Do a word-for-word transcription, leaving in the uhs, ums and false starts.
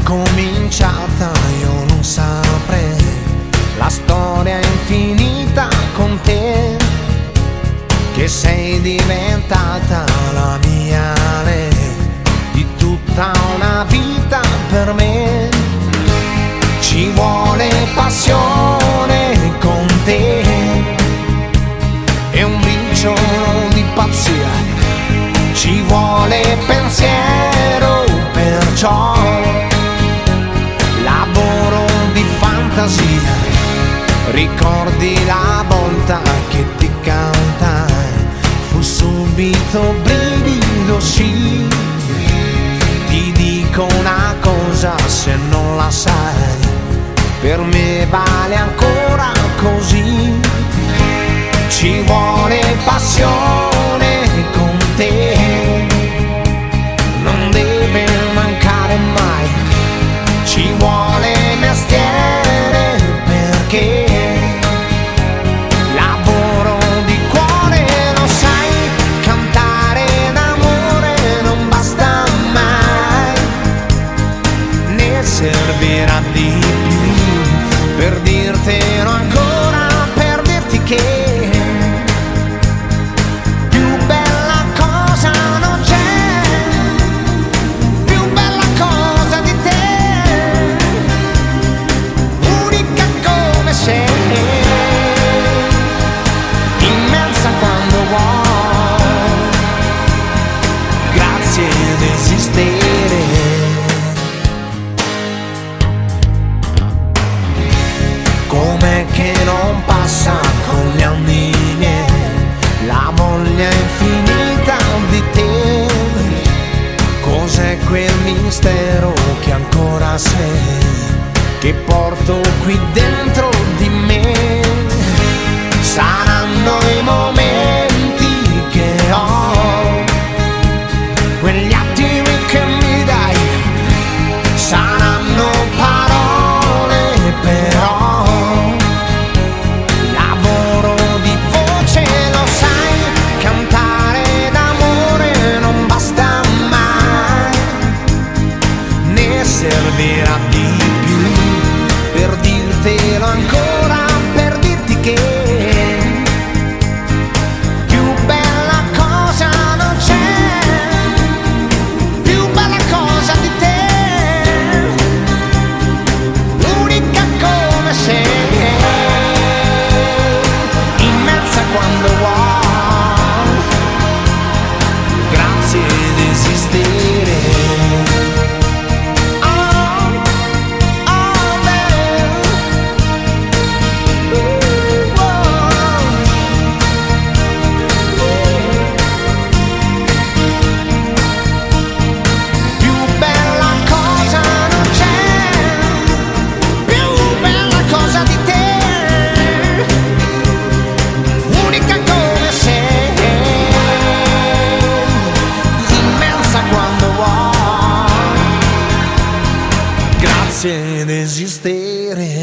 cominciata io non saprei, la storia è infinita con te, che sei diventata la mia lei, di tutta una vita per me. Ci vuole passione con te e un briciolo di pazzia, ci vuole pensiero, perciò lavoro di fantasia. Ricordi la volta che ti cantai, fu subito brivido, sì. Ti dico una cosa, se non la sai, per me vale ancora così. Ci vuole passione con te, non deve mancare mai. Ci vuole mestiere perché lavoro di cuore, lo sai, cantare d'amore non basta mai, ne servirà di più per dirtelo ancora, per dirti che com'è che non passa con gli anni miei la voglia infinita di te. Cos'è quel mistero che ancora sei, che porto qui dentro di me? Saranno i momenti che ho, quegli attimi che mi dai, saranno parole però, lavoro di voce, lo sai, cantare d'amore non basta mai, ne servirà di più per dirtelo ancora, per dirti che ed esistere.